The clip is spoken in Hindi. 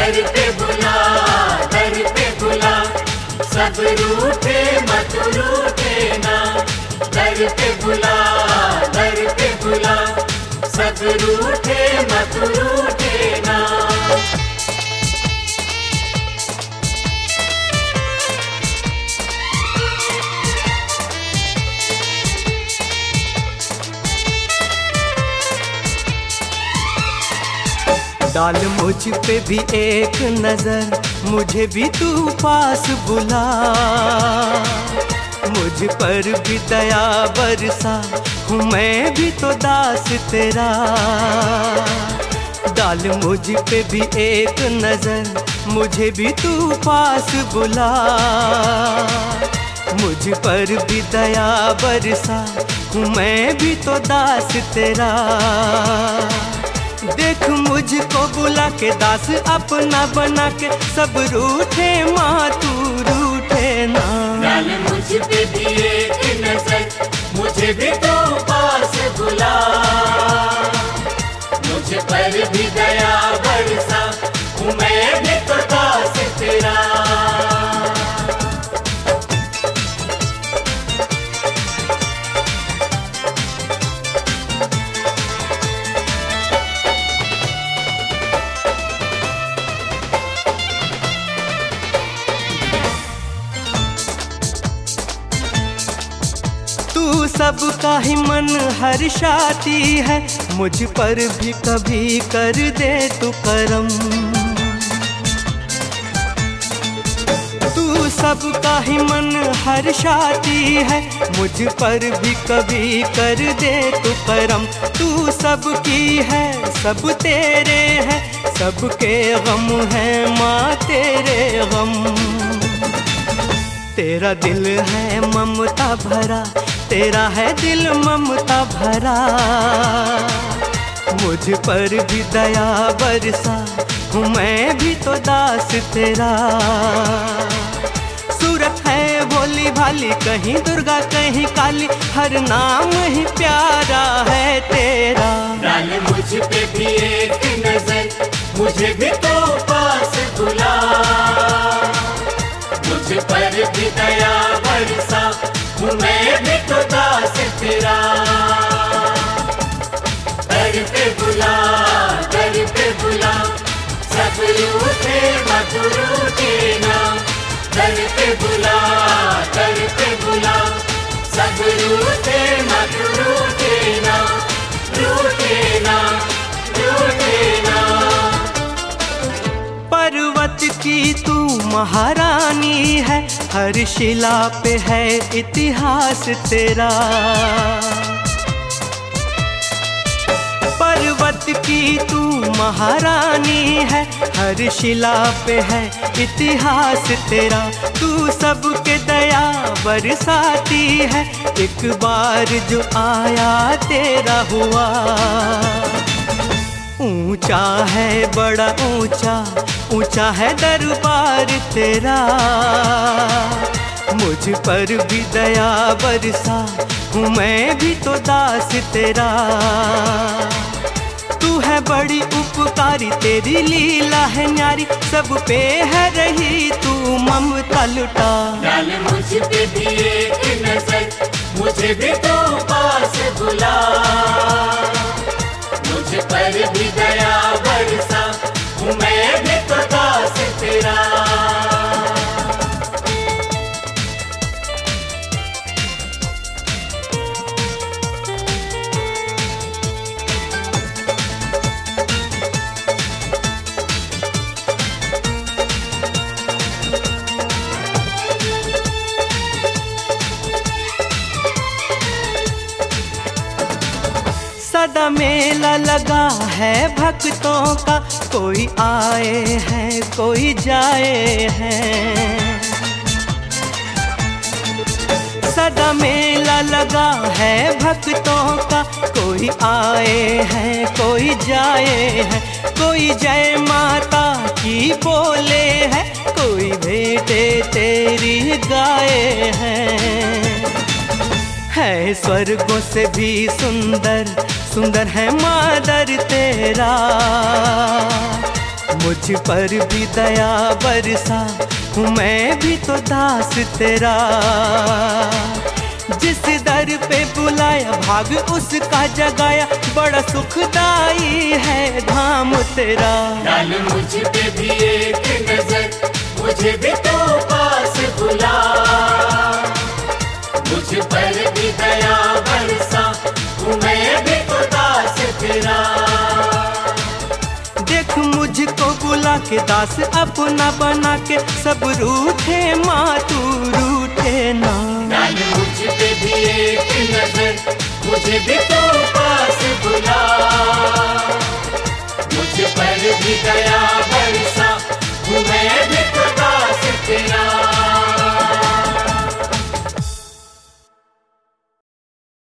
दर पे बुला, दर पे बुला, सब रूठे मत रूठे ना। दर पे बुला, दर पे बुला, सब रूठे मत रूठे ना। डाल मुझ पे भी एक नजर, मुझे भी तू पास बुला। मुझ पर भी दया बरसा, हूँ मैं भी तो दास तेरा। डाल मुझ पे भी एक नजर, मुझे भी तू पास बुला। मुझ पर भी दया बरसा, हूँ मैं भी तो दास तेरा। देख मुझको बुला के दास अपना बना के, सब रूठे माँ तू रूठे ना। डाल मुझ पे भी एक नजर, मुझे भी तो पास बुला। मुझ पर भी दया बरसा, हूँ मैं भी तो दास तेरा। तू सबका ही मन हर्षाती है, मुझ पर भी कभी कर दे तू करम। तू सबका ही मन हर्षाती है, मुझ पर भी कभी कर दे तू करम। तू सबकी है, सब तेरे हैं, सबके गम है माँ तेरे गम। तेरा दिल है ममता भरा, तेरा है दिल ममता भरा। मुझ पर भी दया बरसा, हूँ मैं भी तो दास तेरा। सूरत है भोली भाली, कहीं दुर्गा कहीं काली, हर नाम ही प्यारा है तेरा। डाल मुझ पे भी एक नजर, मुझे भी तो पास बुला। मुझ पर भी दया बरसा, हूँ मैं भी तो दास तेरा। दर पे बुला, दर पे बुला, सब रूठे मत रूठे ना। दर पे बुला, दर पे बुला, सब रूठे मत रूठे ना। रूठे ना, रूठे ना। पर्वत की तू महारानी है, हर शिला पे है इतिहास तेरा। पर्वत की तू महारानी है, हर शिला पे है इतिहास तेरा। तू सबके दया बरसाती है, एक बार जो आया तेरा हुआ। ऊंचा है बड़ा ऊंचा, ऊंचा है दरबार तेरा। मुझ पर भी दया बरसा, हूँ मैं भी तो दास तेरा। तू है बड़ी उपकारी, तेरी लीला है न्यारी, सब पे है रही तू ममता लुटा। डाल मुझ पे भी एक नजर, मुझे भी तो पास बुला। मुझ पर भी दया बरसा, हूँ मैं भी तो दास तेरा। सदा मेला लगा है भक्तों का, कोई आए हैं कोई जाए हैं। सदा मेला लगा है भक्तों का, कोई आए हैं कोई जाए हैं। कोई जय माता की बोले है, कोई भेंटे तेरी गाए हैं। है स्वर्गों से भी सुंदर, सुंदर है मादर तेरा। मुझ पर भी दया बरसा, हूँ मैं भी तो दास तेरा। जिस दर पे बुलाया भाग उसका जगाया, बड़ा सुखदाई है धाम तेरा। डाल मुझ पे भी एक नजर, मुझे भी तो पास बुला, मुझ पर भी दया बरसा, हूँ मैं भी तो दास तेरा। देख मुझको बुला के दास अपना बना के, सब रूठे माँ तू रूठे ना। डाल मुझ पे भी एक नजर, मुझे भी तो पास बुला, मुझ पर भी दया बरसा, हूँ मैं भी तो दास तेरा।